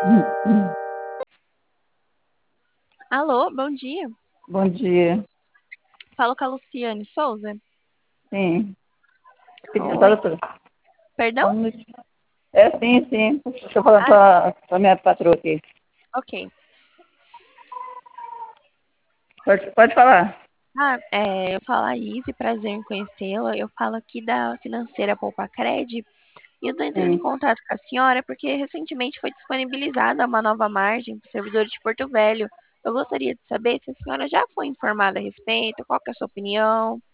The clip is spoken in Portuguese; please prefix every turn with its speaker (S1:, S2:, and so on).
S1: Alô, bom dia.
S2: Bom dia.
S1: Falo com a Luciane Souza.
S2: Sim. Pediu, tá,
S1: Oi,
S2: doutora?
S1: perdão?
S2: Só um minutinho. É, sim, sim. Deixa eu falar
S1: Ah,
S2: com a minha patroa aqui.
S1: ok.
S2: Pode falar.
S1: Eu falo a Izzy, prazer em conhecê-la. Eu falo aqui da financeira Poupa Cred e eu tô entrando em
S2: Sim.
S1: contato com a senhora porque recentemente foi disponibilizada uma nova margem para os servidores de Porto Velho. Eu gostaria de saber se a senhora já foi informada a respeito, qual que é a sua opinião?